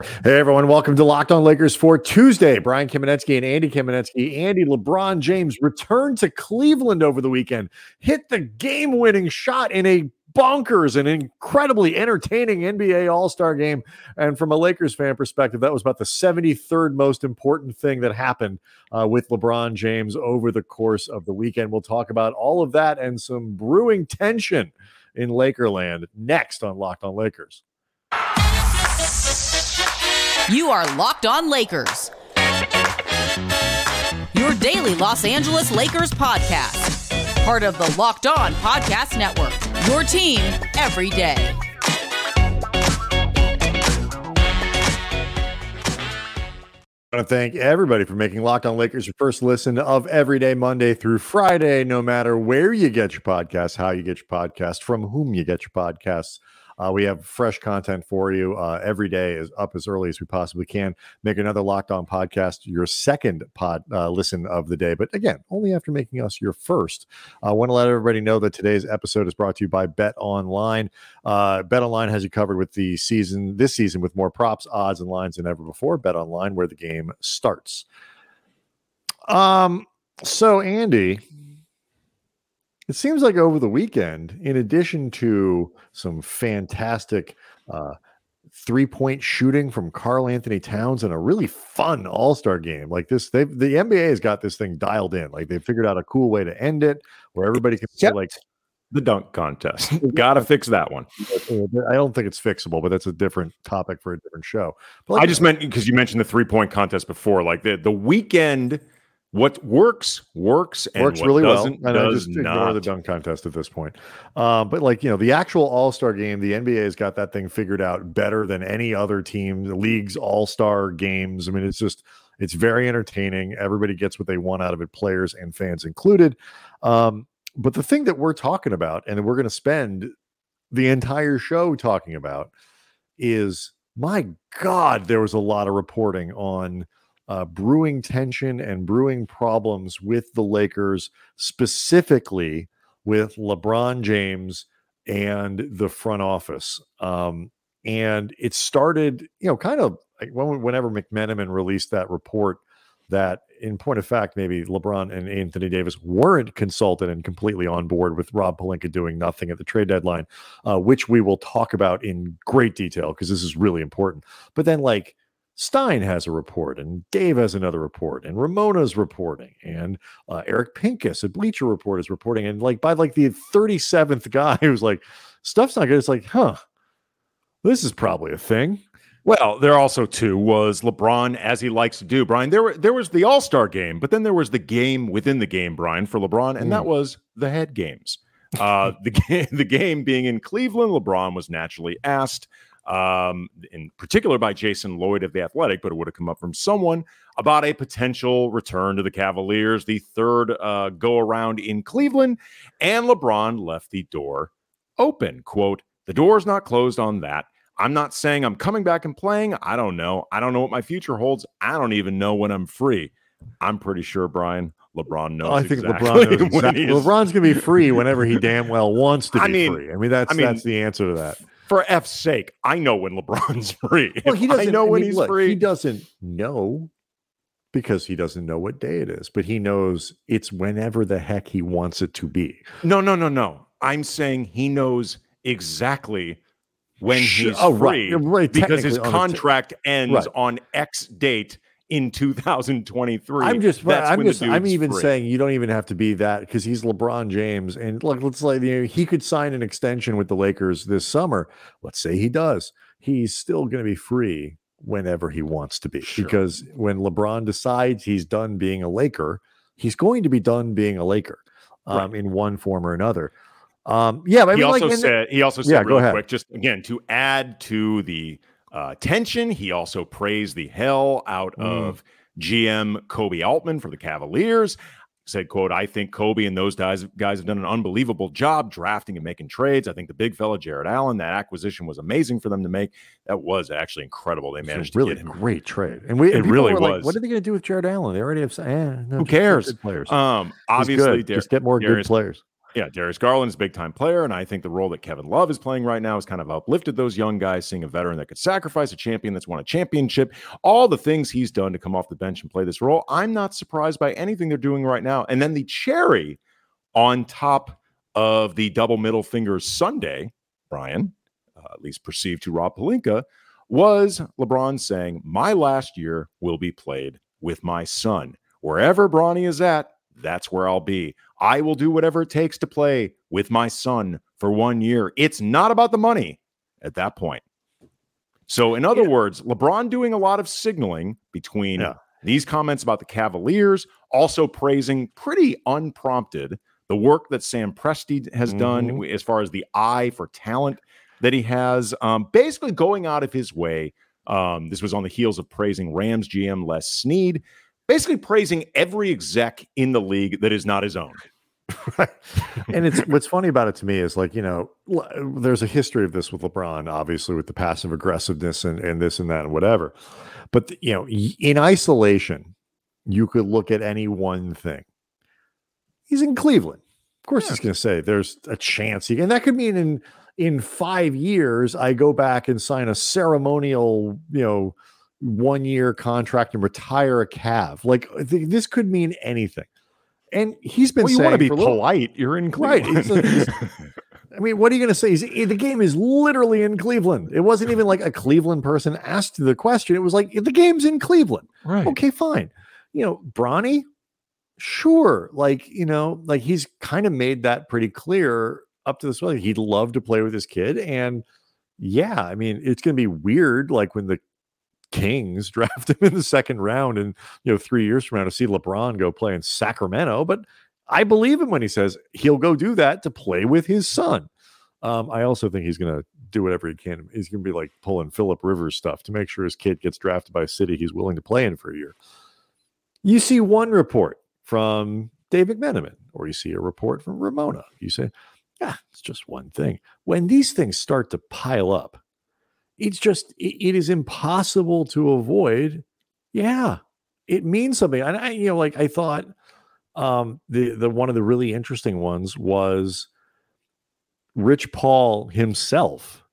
Hey, everyone. Welcome to Locked On Lakers for Tuesday. Brian Kamenetsky and Andy Kamenetsky. Andy, LeBron James returned to Cleveland over the weekend, hit the game-winning shot in a bonkers and incredibly entertaining NBA All-Star game. And from a Lakers fan perspective, that was about the 73rd most important thing that happened with LeBron James over the course of the weekend. We'll talk about all of that and some brewing tension in Lakerland next on Locked On Lakers. You are Locked On Lakers, your daily Los Angeles Lakers podcast. Part of the Locked On Podcast Network, your team every day. I want to thank everybody for making Locked On Lakers your first listen of every day, Monday through Friday, no matter where you get your podcasts, how you get your podcasts, from whom you get your podcasts. We have fresh content for you every day, is up as early as we possibly can. Make another Locked On podcast your second listen of the day. But again, only after making us your first. I want to let everybody know that today's episode is brought to you by Bet Online. Bet Online has you covered with this season with more props, odds, and lines than ever before. Bet Online, where the game starts. So Andy, it seems like over the weekend, in addition to some fantastic three-point shooting from Karl Anthony Towns and a really fun All-Star game like this, the NBA has got this thing dialed in. Like, they figured out a cool way to end it where everybody can say, like, the dunk contest. Got to fix that one. I don't think it's fixable, but that's a different topic for a different show. But I just meant because you mentioned the 3-point contest before, like the weekend. What works, and works what really well. And I just ignore the dunk contest at this point. But the actual All-Star game, the NBA has got that thing figured out better than any other team. The league's All-Star games. I mean, it's very entertaining. Everybody gets what they want out of it, players and fans included. But the thing that we're talking about, and we're going to spend the entire show talking about, is, my God, there was a lot of reporting on brewing tension and brewing problems with the Lakers, specifically with LeBron James and the front office. And it started, kind of like whenever McMenamin released that report that, in point of fact, maybe LeBron and Anthony Davis weren't consulted and completely on board with Rob Pelinka doing nothing at the trade deadline, which we will talk about in great detail because this is really important. But then, like, Stein has a report, and Dave has another report, and Ramona's reporting, and Eric Pincus at Bleacher Report is reporting, and by the 37th guy who's like, stuff's not good, it's like, this is probably a thing. Well, there also too was LeBron, as he likes to do, Brian. There was the All-Star game, but then there was the game within the game, Brian, for LeBron, and that was the head games. The game being in Cleveland, LeBron was naturally asked, in particular by Jason Lloyd of The Athletic, but it would have come up from someone, about a potential return to the Cavaliers, the third go-around in Cleveland, and LeBron left the door open. Quote, "The door's not closed on that. I'm not saying I'm coming back and playing. I don't know. I don't know what my future holds. I don't even know when I'm free." I'm pretty sure, Brian, LeBron knows. I think exactly LeBron knows exactly. LeBron's going to be free whenever he damn well wants to be free. I mean, that's the answer to that. For F's sake, I know when LeBron's free. Well, he doesn't know when he's free. He doesn't know because he doesn't know what day it is, but he knows it's whenever the heck he wants it to be. No. I'm saying he knows exactly when he's free, right, because his contract ends on X date in 2023. I'm even saying you don't even have to be that, because he's LeBron James, and look, he could sign an extension with the Lakers this summer. Let's say he does. He's still going to be free whenever he wants to be, because when LeBron decides he's done being a Laker, he's going to be done being a Laker, in one form or another. He also said real quick, just again to add to the tension, he also praised the hell out of GM Kobe Altman for the Cavaliers. Said, quote, "I think Kobe and those guys have done an unbelievable job drafting and making trades. I think the big fella, Jared Allen, that acquisition was amazing for them to make. That was actually incredible. They managed to get him. Great trade. And it really was. Like, what are they going to do with Jared Allen? They already have, who cares? Good players. Obviously, just get more good players. Yeah, Darius Garland is a big-time player, and I think the role that Kevin Love is playing right now has kind of uplifted those young guys, seeing a veteran that could sacrifice, a champion that's won a championship, all the things he's done to come off the bench and play this role. I'm not surprised by anything they're doing right now. And then the cherry on top of the double middle fingers Sunday, Brian, at least perceived to Rob Pelinka, was LeBron saying, my last year will be played with my son. Wherever Bronny is at, that's where I'll be. I will do whatever it takes to play with my son for 1 year. It's not about the money at that point. So in other words, LeBron doing a lot of signaling between these comments about the Cavaliers, also praising pretty unprompted the work that Sam Presti has done as far as the eye for talent that he has, basically going out of his way. This was on the heels of praising Rams GM Les Snead, basically praising every exec in the league that is not his own. Right. And it's what's funny about it to me is like, there's a history of this with LeBron, obviously with the passive aggressiveness and this and that and whatever. But, in isolation, you could look at any one thing. He's in Cleveland. Of course, he's going to say there's a chance. And that could mean in 5 years, I go back and sign a ceremonial, 1 year contract and retire a Cav. Like this could mean anything. And he's been saying, you want to be polite. You're in Cleveland. Right. I mean, what are you going to say? The game is literally in Cleveland. It wasn't even like a Cleveland person asked the question. It was like, the game's in Cleveland. Right. Okay, fine. Bronny, sure. Like he's kind of made that pretty clear up to this point. He'd love to play with his kid. And yeah, I mean, it's going to be weird. Like when the Kings draft him in the second round and 3 years from now to see LeBron go play in Sacramento, but I believe him when he says he'll go do that to play with his son. I also think he's going to do whatever he can. He's going to be like pulling Phillip Rivers stuff to make sure his kid gets drafted by a city he's willing to play in for a year. You see one report from Dave McMenamin, or you see a report from Ramona. You say, it's just one thing. When these things start to pile up, it is impossible to avoid. Yeah, it means something. And I thought the one of the really interesting ones was Rich Paul himself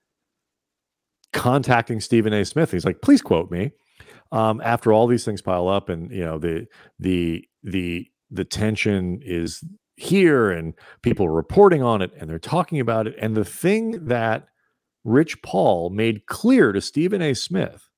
contacting Stephen A. Smith. He's like, please quote me. After all these things pile up and the tension is here and people are reporting on it and they're talking about it. And the thing that Rich Paul made clear to Stephen A. Smith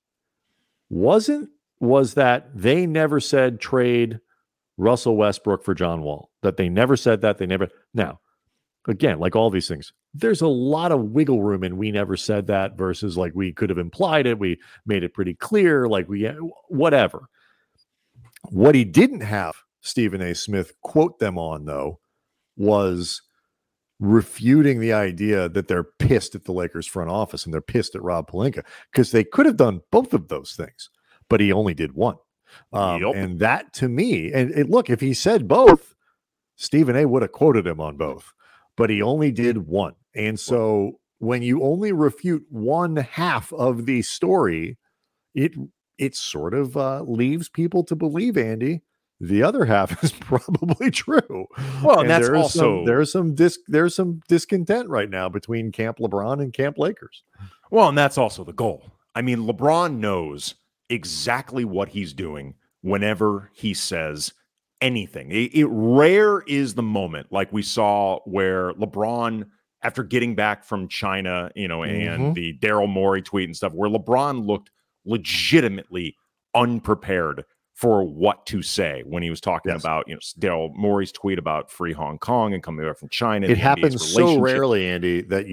was that they never said trade Russell Westbrook for John Wall. That they never said that. Now, again, like all these things, there's a lot of wiggle room and we never said that versus like we could have implied it. We made it pretty clear, like whatever. What he didn't have Stephen A. Smith quote them on, though, was refuting the idea that they're pissed at the Lakers front office and they're pissed at Rob Pelinka, because they could have done both of those things, but he only did one. And that to me, and look, if he said both, Stephen A. would have quoted him on both, but he only did one. And so when you only refute one half of the story, it sort of leaves people to believe, Andy, the other half is probably true. Well, and that's also there's some discontent right now between Camp LeBron and Camp Lakers. Well, and that's also the goal. I mean, LeBron knows exactly what he's doing whenever he says anything. Rare is the moment like we saw where LeBron, after getting back from China, and the Daryl Morey tweet and stuff, where LeBron looked legitimately unprepared for what to say when he was talking about, Daryl Morey's tweet about free Hong Kong and coming back from China. It happens so rarely, Andy, that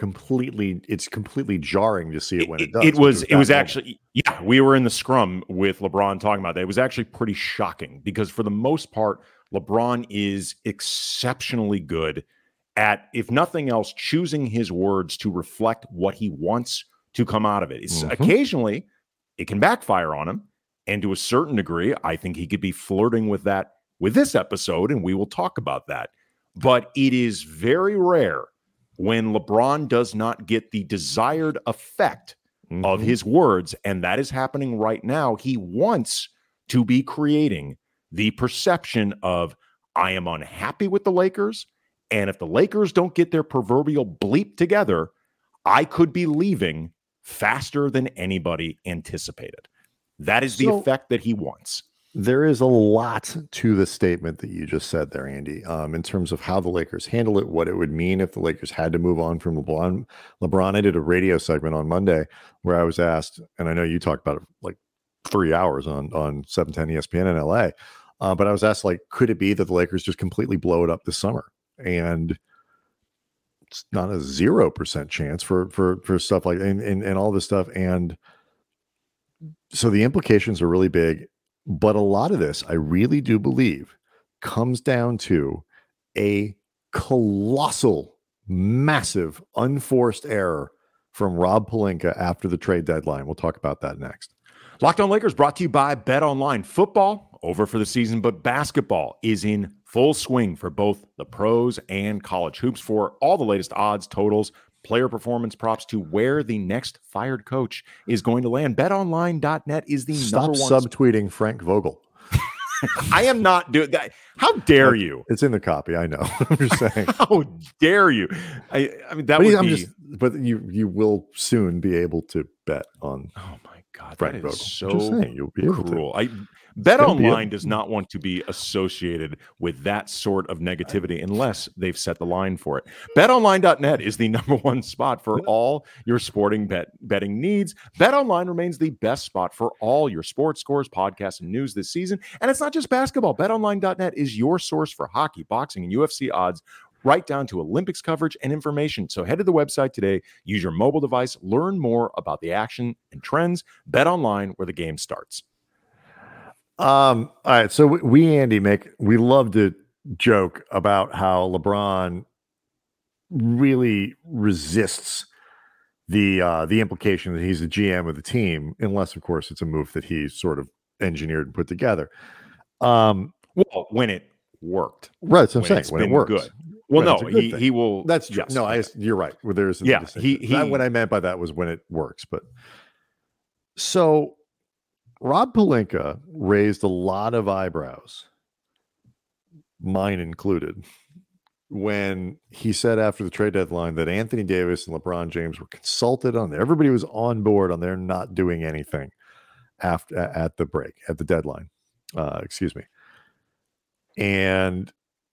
it's completely jarring to see it when it does. It was actually, we were in the scrum with LeBron talking about that. It was actually pretty shocking because for the most part, LeBron is exceptionally good at, if nothing else, choosing his words to reflect what he wants to come out of it. It's occasionally it can backfire on him. And to a certain degree, I think he could be flirting with that with this episode, and we will talk about that. But it is very rare when LeBron does not get the desired effect of his words, and that is happening right now. He wants to be creating the perception of, I am unhappy with the Lakers, And if the Lakers don't get their proverbial bleep together, I could be leaving faster than anybody anticipated. That is the effect that he wants. There is a lot to the statement that you just said there, Andy, in terms of how the Lakers handle it, what it would mean if the Lakers had to move on from LeBron. I did a radio segment on Monday where I was asked, and I know you talked about it like 3 hours on 710 ESPN in LA, but I was asked, like, could it be that the Lakers just completely blow it up this summer? And it's not a 0% chance for stuff like and all this stuff. And so the implications are really big. But a lot of this, I really do believe, comes down to a colossal, massive, unforced error from Rob Pelinka after the trade deadline. We'll talk about that next. Locked On Lakers brought to you by BetOnline. Football over for the season, but basketball is in full swing for both the pros and college hoops. For all the latest odds, totals, player performance props to where the next fired coach is going to land, betonline.net is the number one. Stop subtweeting Frank Vogel. I am not doing that. How dare you? It's in the copy. I know. I'm just saying. How dare you? I mean, that would be. But you will soon be able to bet on. Oh my God, Frank that Vogel. is so Just saying, you'll be able cruel. to. BetOnline does not want to be associated with that sort of negativity unless they've set the line for it. BetOnline.net is the number one spot for all your sporting betting needs. BetOnline remains the best spot for all your sports scores, podcasts, and news this season. And it's not just basketball. BetOnline.net is your source for hockey, boxing, and UFC odds, right down to Olympics coverage and information. So head to the website today, use your mobile device, learn more about the action and trends. BetOnline, where the game starts. All right. So Andy, we love to joke about how LeBron really resists the implication that he's the GM of the team, unless, of course, it's a move that he sort of engineered and put together. Well, when it worked, right? That's what I'm saying. When it works, good. Well, right, no, he will. That's true. Yes, no, you're right. Well, there's what I meant by that was when it works. But so Rob Pelinka raised a lot of eyebrows, mine included, when he said after the trade deadline that Anthony Davis and LeBron James were consulted on there. Everybody was on board on their not doing anything at the deadline. Excuse me. And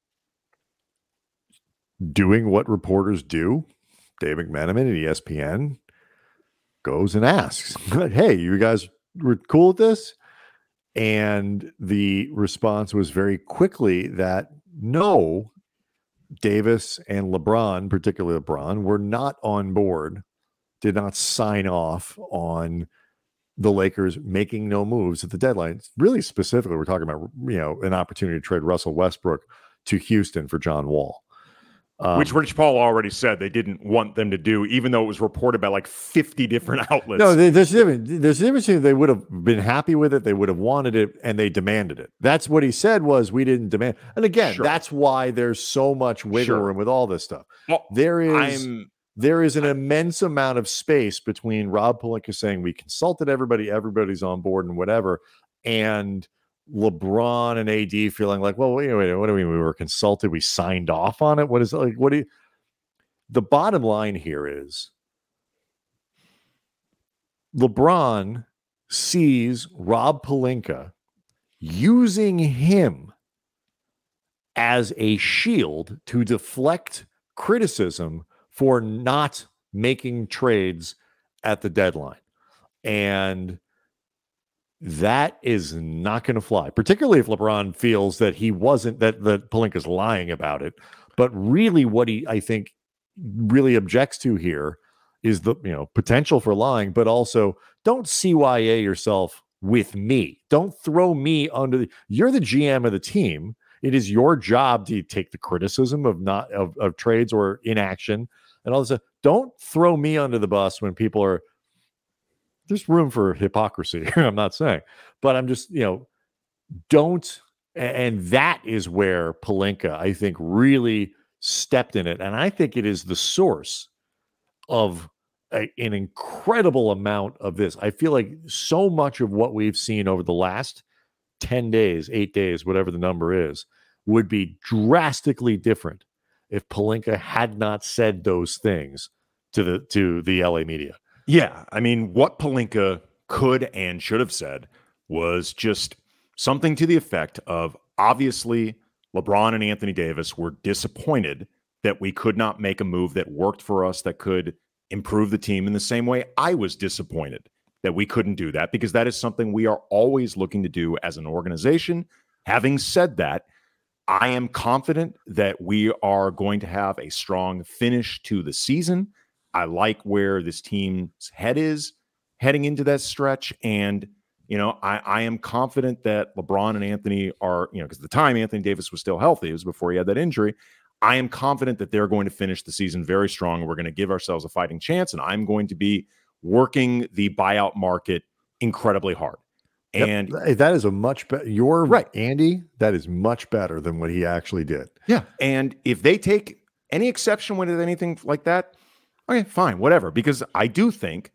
doing what reporters do, Dave McMenamin at ESPN goes and asks, hey, you guys were cool with this? And the response was very quickly that no, Davis and LeBron, particularly LeBron, were not on board, did not sign off on the Lakers making no moves at the deadline. Really specifically, we're talking about, an opportunity to trade Russell Westbrook to Houston for John Wall. Which Rich Paul already said they didn't want them to do, even though it was reported by like 50 different outlets. No, there's a difference. They would have been happy with it. They would have wanted it, and they demanded it. That's what he said was, we didn't demand. And again, that's why there's so much wiggle room with all this stuff. Well, there is an immense amount of space between Rob Pelinka saying we consulted everybody, everybody's on board and whatever, and LeBron and AD feeling like, well, wait, what do we mean? We were consulted, we signed off on it. What is it like? The bottom line here is LeBron sees Rob Pelinka using him as a shield to deflect criticism for not making trades at the deadline. And that is not going to fly, particularly if LeBron feels that he wasn't, that Pelinka's lying about it. But really what he, I think, really objects to here is the potential for lying, but also don't CYA yourself with me. Don't throw me under you're the GM of the team. It is your job to take the criticism of trades or inaction and all this stuff. Don't throw me under the bus when people are. There's room for hypocrisy. I'm not saying, but I'm just, don't. And that is where Pelinka, I think, really stepped in it. And I think it is the source of an incredible amount of this. I feel like so much of what we've seen over the last 10 days, 8 days, whatever the number is, would be drastically different if Pelinka had not said those things to the LA media. Yeah, I mean, what Pelinka could and should have said was just something to the effect of, obviously, LeBron and Anthony Davis were disappointed that we could not make a move that worked for us, that could improve the team in the same way I was disappointed that we couldn't do that, because that is something we are always looking to do as an organization. Having said that, I am confident that we are going to have a strong finish to the season. I like where this team's head is heading into that stretch. And, I am confident that LeBron and Anthony are, because at the time Anthony Davis was still healthy, it was before he had that injury. I am confident that they're going to finish the season very strong. We're going to give ourselves a fighting chance, and I'm going to be working the buyout market incredibly hard. Yep. And that is a much better. You're right, Andy. That is much better than what he actually did. Yeah. And if they take any exception with anything like that, okay, fine, whatever. Because I do think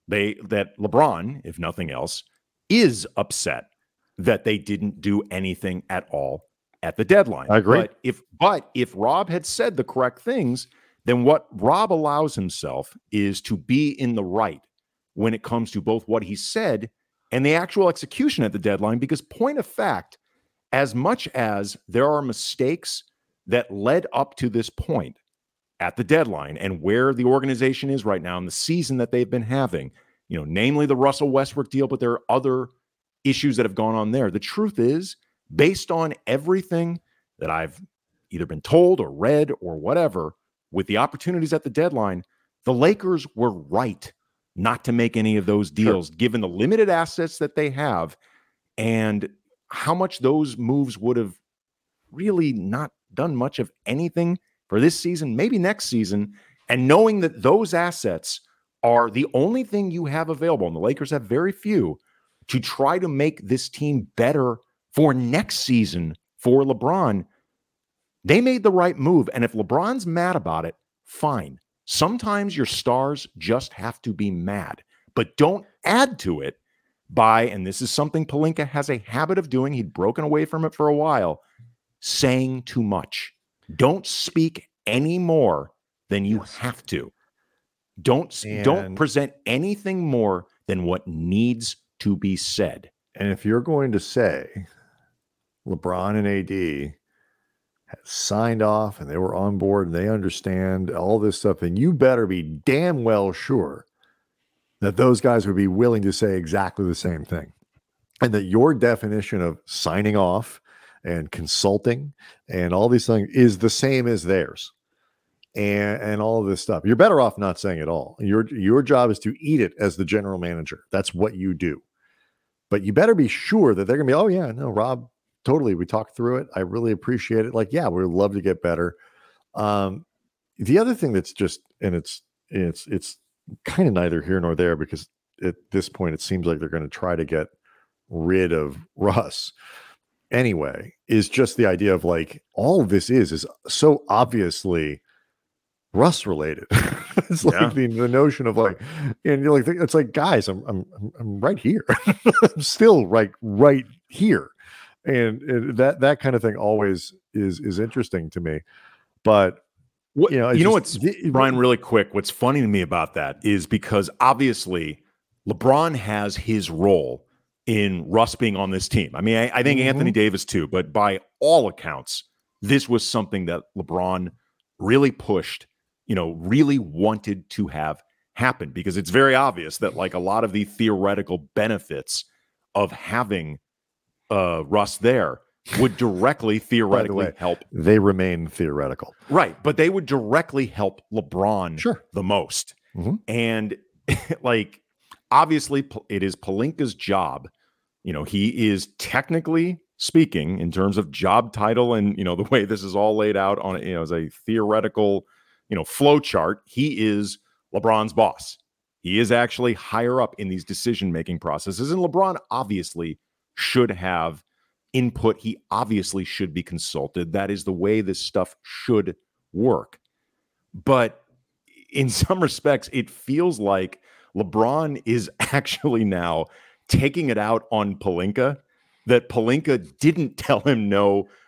that LeBron, if nothing else, is upset that they didn't do anything at all at the deadline. I agree. But if Rob had said the correct things, then what Rob allows himself is to be in the right when it comes to both what he said and the actual execution at the deadline. Because point of fact, as much as there are mistakes that led up to this point at the deadline and where the organization is right now in the season that they've been having, namely the Russell Westbrook deal, but there are other issues that have gone on there. The truth is, based on everything that I've either been told or read or whatever, with the opportunities at the deadline, the Lakers were right not to make any of those deals, given the limited assets that they have and how much those moves would have really not done much of anything for this season, maybe next season. And knowing that those assets are the only thing you have available, and the Lakers have very few, to try to make this team better for next season for LeBron, they made the right move. And if LeBron's mad about it, fine. Sometimes your stars just have to be mad, but don't add to it by, and this is something Pelinka has a habit of doing, he'd broken away from it for a while, saying too much. Don't speak any more than you have to. Don't present anything more than what needs to be said. And if you're going to say LeBron and AD had signed off and they were on board and they understand all this stuff, and you better be damn well sure that those guys would be willing to say exactly the same thing, and that your definition of signing off and consulting and all these things is the same as theirs, and all of this stuff. You're better off not saying it all. Your job is to eat it as the general manager. That's what you do. But you better be sure that they're going to be, oh yeah, no, Rob, totally. We talked through it. I really appreciate it. Like, yeah, we'd love to get better. The other thing that's just, and it's kind of neither here nor there, because at this point it seems like they're going to try to get rid of Russ anyway, is just the idea of like, all of this is so obviously Russ related. It's like the notion of like, and you're like, it's like, guys, I'm right here. I'm still right here. And that kind of thing always is interesting to me. But what's Brian, really quick, what's funny to me about that is because obviously LeBron has his role in Russ being on this team. I mean, I think Anthony Davis too, but by all accounts, this was something that LeBron really pushed, really wanted to have happen, because it's very obvious that like a lot of the theoretical benefits of having Russ there would directly theoretically help. They remain theoretical. Right. But they would directly help LeBron the most. Mm-hmm. And like, obviously it is Pelinka's job. He is technically speaking, in terms of job title and, the way this is all laid out on, as a theoretical, flow chart, he is LeBron's boss. He is actually higher up in these decision-making processes. And LeBron obviously should have input. He obviously should be consulted. That is the way this stuff should work. But in some respects, it feels like LeBron is actually now taking it out on Pelinka, that Pelinka didn't tell him no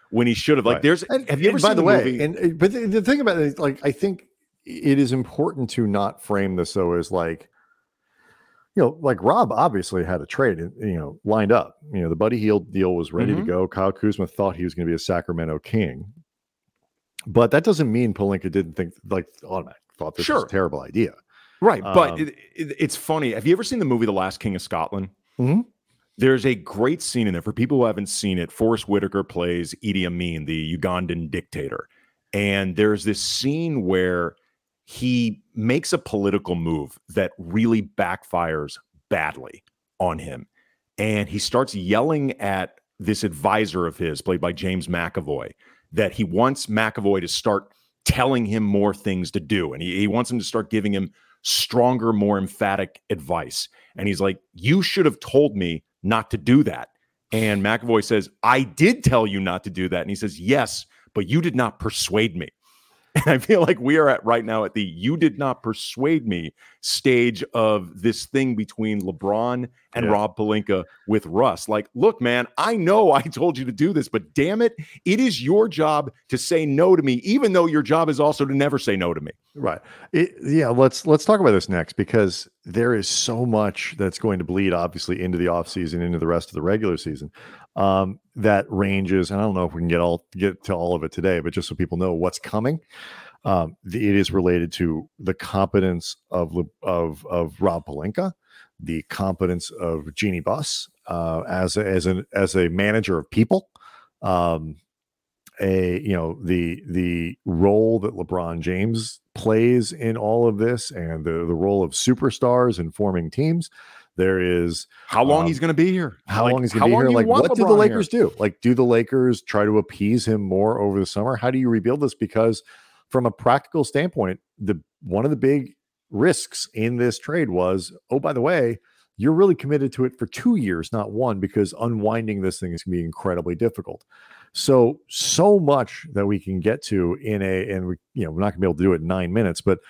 when he should have. Like, Right. have you ever seen by the movie? way, but the thing about it is, like, I think it is important to not frame this though as like, like Rob obviously had a trade, lined up. The Buddy Hield deal was ready to go. Kyle Kuzma thought he was going to be a Sacramento King, but that doesn't mean Pelinka didn't think thought this was a terrible idea. Right. But it's funny. Have you ever seen the movie The Last King of Scotland? Mm-hmm. There's a great scene in there. For people who haven't seen it, Forrest Whitaker plays Idi Amin, the Ugandan dictator. And there's this scene where he makes a political move that really backfires badly on him. And he starts yelling at this advisor of his, played by James McAvoy, that he wants McAvoy to start telling him more things to do. And he wants him to start giving him stronger, more emphatic advice. And he's like, you should have told me not to do that. And McAvoy says, I did tell you not to do that. And he says, yes, but you did not persuade me. And I feel like we are right now at the you did not persuade me stage of this thing between LeBron and Rob Pelinka with Russ. Like, look, man, I know I told you to do this, but damn it, it is your job to say no to me, even though your job is also to never say no to me. Right. Let's talk about this next, because there is so much that's going to bleed obviously into the offseason, into the rest of the regular season. That ranges, and I don't know if we can get to all of it today, but just so people know what's coming. It is related to the competence of Rob Pelinka, the competence of Jeannie Buss as a manager of people, the role that LeBron James plays in all of this, and the role of superstars in forming teams. There is how long he's going to be here. How long he's going to be here? Like, what do the Lakers do? Like, do the Lakers try to appease him more over the summer? How do you rebuild this? Because from a practical standpoint, one of the big risks in this trade was, oh, by the way, you're really committed to it for 2 years, not one, because unwinding this thing is going to be incredibly difficult. So much that we can get to and we're not going to be able to do it in 9 minutes, but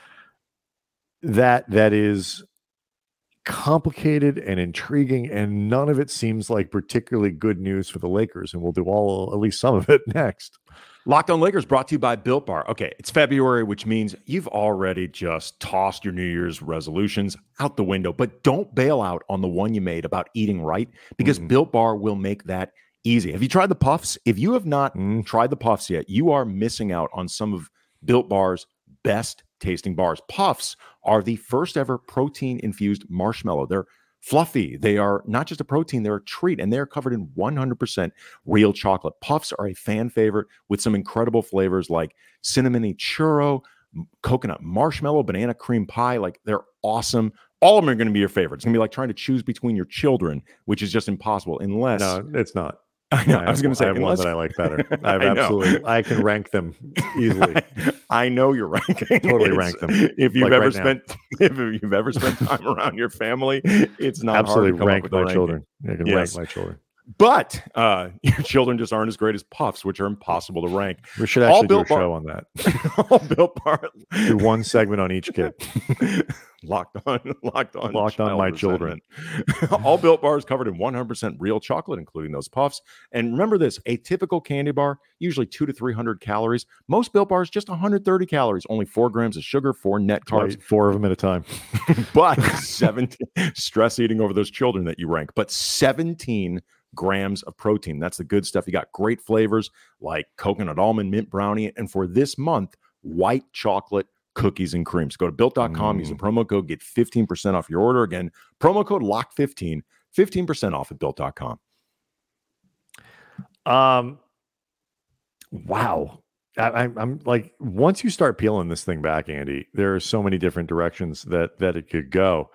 that is complicated and intriguing, and none of it seems like particularly good news for the Lakers, and we'll do at least some of it next. Locked On Lakers brought to you by Built Bar. Okay, it's February, which means you've already just tossed your New Year's resolutions out the window, but don't bail out on the one you made about eating right, because Built Bar will make that easy. Have you tried the Puffs? If you have not tried the Puffs yet, you are missing out on some of Built Bar's best tasting bars. Puffs are the first ever protein infused marshmallow. They're fluffy. They are not just a protein, they're a treat, and they're covered in 100% real chocolate. Puffs are a fan favorite with some incredible flavors like cinnamony churro, coconut marshmallow, banana cream pie. Like, they're awesome. All of them are going to be your favorite. It's going to be like trying to choose between your children, which is just impossible unless... No, it's not. I know. I was going to say, I have one that I like better. I can rank them easily. I know you're ranking. Totally rank them. If you've ever spent time around your family, it's not absolutely hard to rank my children. I can rank my children. But your children just aren't as great as Puffs, which are impossible to rank. We should actually do a show on that. All Built Bar. Do one segment on each kid. Locked on my children. All Built Bars covered in 100% real chocolate, including those Puffs. And remember this, a typical candy bar, usually 200 to 300 calories. Most Built Bars, just 130 calories, only 4 grams of sugar, 4 net carbs. Right, 4 of them at a time. But 17, stress eating over those children that you rank, but 17 grams of protein. That's the good stuff. You got great flavors like coconut almond mint brownie. And for this month, white chocolate cookies and creams. Go to built.com, use the promo code, get 15% off your order. Again, promo code LOCK15, 15% off at built.com. Wow. I'm like, once you start peeling this thing back, Andy, there are so many different directions that it could go.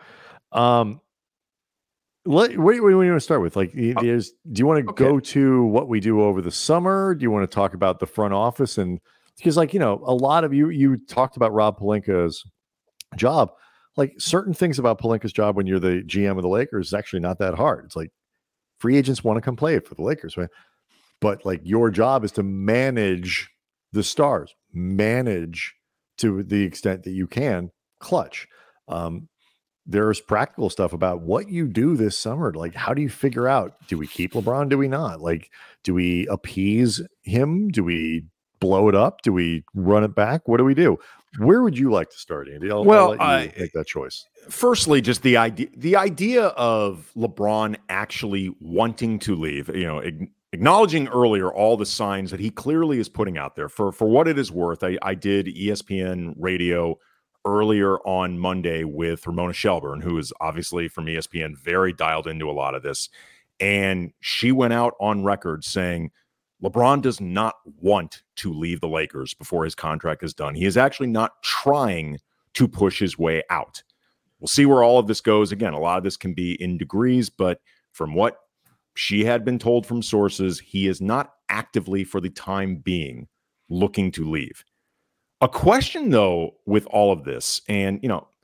What do you want to start with? Like, do you want to go to what we do over the summer? Do you want to talk about the front office? And because, like, a lot of you talked about Rob Pelinka's job. Like, certain things about Pelinka's job when you're the GM of the Lakers is actually not that hard. It's like free agents want to come play for the Lakers, right? But like, your job is to manage the stars, manage to the extent that you can, clutch. there's practical stuff about what you do this summer. Like, how do you figure out, do we keep LeBron? Do we not? Like, do we appease him? Do we blow it up? Do we run it back? What do we do? Where would you like to start, Andy? I'll let you make that choice. Firstly, just the idea of LeBron actually wanting to leave, acknowledging earlier all the signs that he clearly is putting out there. For what it is worth, I did ESPN radio earlier on Monday with Ramona Shelburne, who is obviously from ESPN, very dialed into a lot of this. And she went out on record saying LeBron does not want to leave the Lakers before his contract is done. He is actually not trying to push his way out. We'll see where all of this goes. Again, a lot of this can be in degrees, but from what she had been told from sources, he is not actively, for the time being, looking to leave. A question, though, with all of this, and,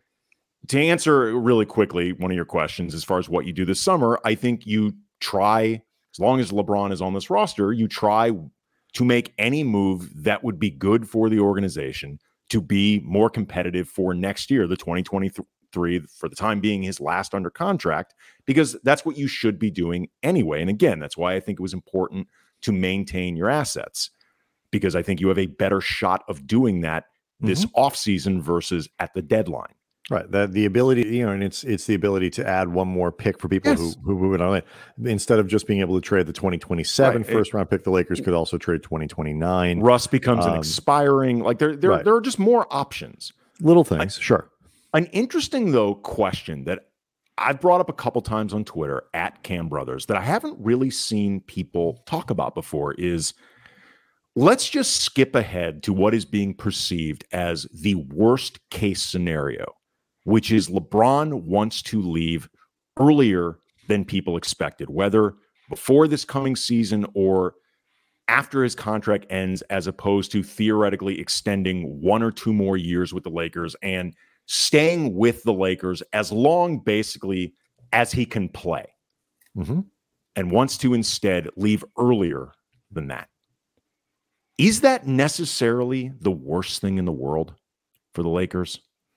to answer really quickly one of your questions as far as what you do this summer, I think you try, as long as LeBron is on this roster, you try to make any move that would be good for the organization to be more competitive for next year, the 2023, for the time being, his last under contract, because that's what you should be doing anyway. And again, that's why I think it was important to maintain your assets, because I think you have a better shot of doing that this offseason versus at the deadline. Right. The ability, and it's the ability to add one more pick for people who move it on. Instead of just being able to trade the 2027 first round pick, the Lakers could also trade 2029. Russ becomes an expiring, like there are just more options. Little things, sure. An interesting, though, question that I've brought up a couple times on Twitter at Cam Brothers that I haven't really seen people talk about before is, let's just skip ahead to what is being perceived as the worst case scenario, which is LeBron wants to leave earlier than people expected, whether before this coming season or after his contract ends, as opposed to theoretically extending 1 or 2 more years with the Lakers and staying with the Lakers as long, basically, as he can play, and wants to instead leave earlier than that. Is that necessarily the worst thing in the world for the Lakers?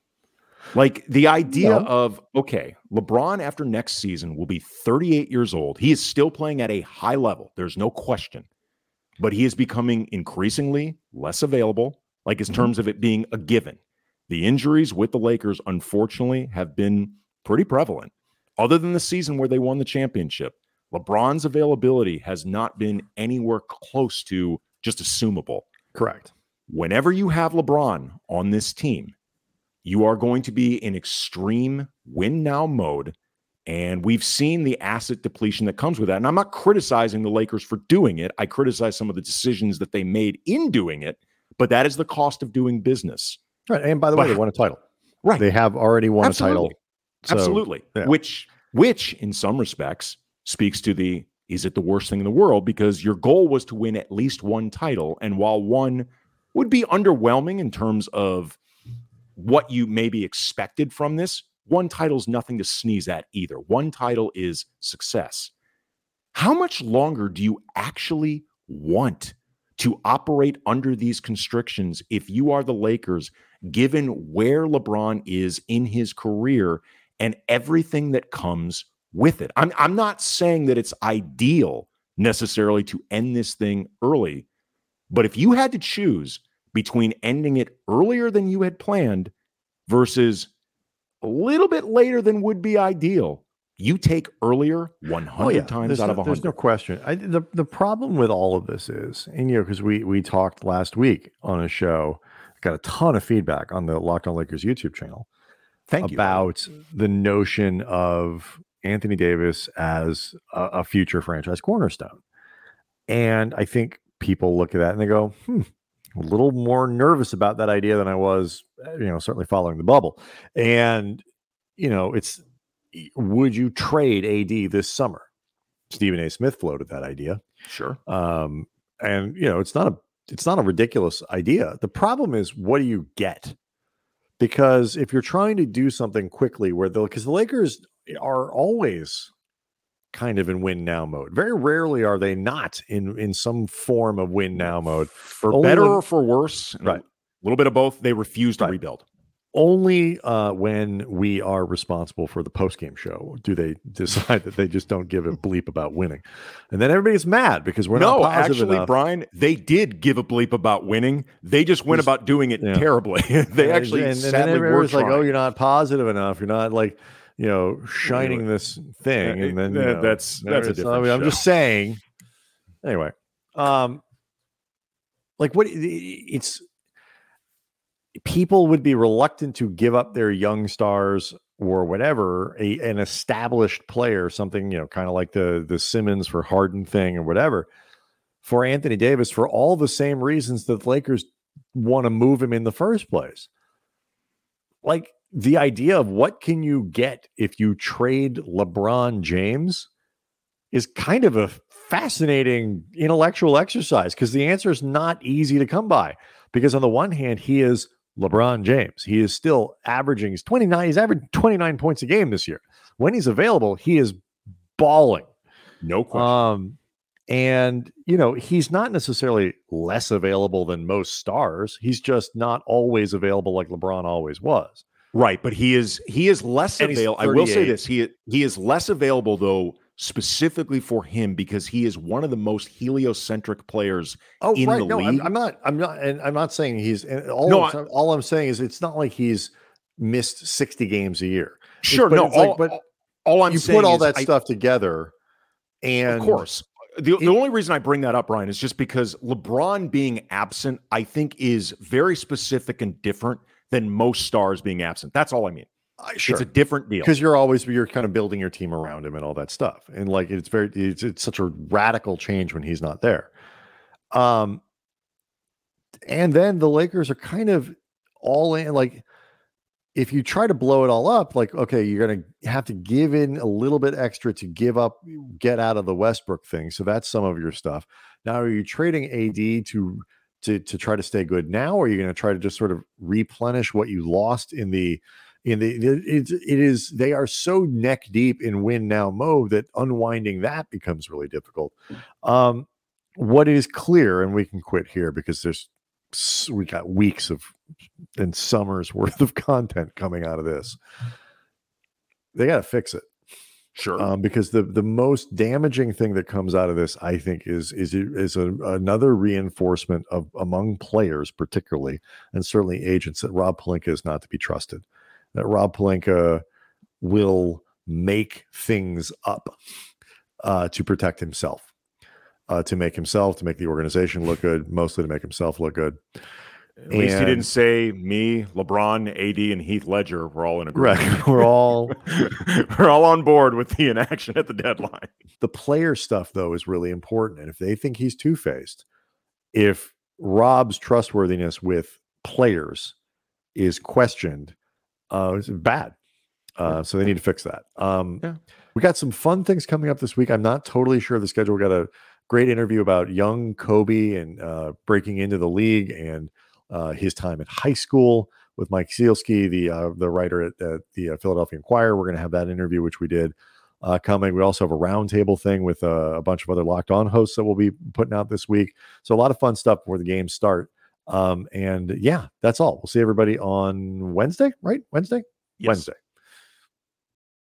Like, the idea of, okay, LeBron after next season will be 38 years old. He is still playing at a high level. There's no question. But he is becoming increasingly less available, like in terms of it being a given. The injuries with the Lakers, unfortunately, have been pretty prevalent. Other than the season where they won the championship, LeBron's availability has not been anywhere close to just assumable. Correct. Whenever you have LeBron on this team, you are going to be in extreme win-now mode, and we've seen the asset depletion that comes with that. And I'm not criticizing the Lakers for doing it. I criticize some of the decisions that they made in doing it, but that is the cost of doing business. Right. And by the way, they won a title. Right. They have already won a title. So, absolutely. Yeah. Which in some respects speaks to the, is it the worst thing in the world? Because your goal was to win at least one title. And while one would be underwhelming in terms of what you maybe expected from this, one title is nothing to sneeze at either. One title is success. How much longer do you actually want to operate under these constrictions if you are the Lakers, given where LeBron is in his career and everything that comes with it? I'm not saying that it's ideal necessarily to end this thing early, but if you had to choose between ending it earlier than you had planned versus a little bit later than would be ideal, you take earlier 100 times out of 100. There's no question. The problem with all of this is, and because we talked last week on a show, got a ton of feedback on the Locked On Lakers YouTube channel. Thank you. About the notion of Anthony Davis as a future franchise cornerstone. And I think people look at that and they go, a little more nervous about that idea than I was, certainly following the bubble. And, it's, would you trade AD this summer? Stephen A. Smith floated that idea. Sure. And it's not a ridiculous idea. The problem is, what do you get? Because if you're trying to do something quickly because the Lakers are always kind of in win now mode. Very rarely are they not in some form of win now mode. For better or for worse. Right. A little bit of both. They refuse to rebuild. only when we are responsible for the post-game show do they decide that they just don't give a bleep about winning. And then everybody's mad because we're not positive actually, enough. Brian, they did give a bleep about winning. They just went about doing it terribly. They actually and sadly then everybody's were like, trying. oh, you're not positive enough. You're not like, shining this thing. And then that's a different I'm show. just saying. Anyway, like what it's people would be reluctant to give up their young stars or whatever, an established player, something, kind of like the Simmons for Harden thing or whatever, for Anthony Davis, for all the same reasons that the Lakers want to move him in the first place. Like the idea of what can you get if you trade LeBron James is kind of a fascinating intellectual exercise, because the answer is not easy to come by. Because on the one hand, he is LeBron James. He is still averaging, he's 29. He's averaging 29 points a game this year. When he's available, he is balling. No question. And, he's not necessarily less available than most stars. He's just not always available like LeBron always was. Right. But he is less available. I will say this. He is less available, though, specifically for him, because he is one of the most heliocentric players in the league. I'm not saying he's all I'm saying is it's not like he's missed 60 games a year. Sure. All I'm saying put all is that stuff together. And of course, the only reason I bring that up, Brian, is just because LeBron being absent, I think, is very specific and different than most stars being absent. That's all I mean. Sure. It's a different deal, because you're kind of building your team around him and all that stuff. And like, it's such a radical change when he's not there. And then the Lakers are kind of all in, like, if you try to blow it all up, like, okay, you're going to have to give in a little bit extra to get out of the Westbrook thing. So that's some of your stuff. Now, are you trading AD to try to stay good now? Or are you going to try to just sort of replenish what you lost they are so neck deep in win now mode that unwinding that becomes really difficult. What is clear, and we can quit here because we got weeks and summers worth of content coming out of this. They got to fix it. Sure. Because the most damaging thing that comes out of this, I think, is another reinforcement of among players, particularly, and certainly agents, that Rob Pelinka is not to be trusted. That Rob Pelinka will make things up to protect himself, to make the organization look good, mostly to make himself look good. At least he didn't say me, LeBron, AD, and Heath Ledger were all in agreement. Right. We're all on board with the inaction at the deadline. The player stuff, though, is really important. And if they think he's two-faced, if Rob's trustworthiness with players is questioned, it's bad. So they need to fix that. We got some fun things coming up this week. I'm not totally sure of the schedule. We got a great interview about young Kobe and breaking into the league and his time at high school with Mike Sealski, the writer at the Philadelphia Inquirer. We're going to have that interview, which we did, coming. We also have a roundtable thing with a bunch of other Locked On hosts that we'll be putting out this week. So a lot of fun stuff before the games start. And yeah, that's all. We'll see everybody on Wednesday, right? Wednesday? Yes. Wednesday.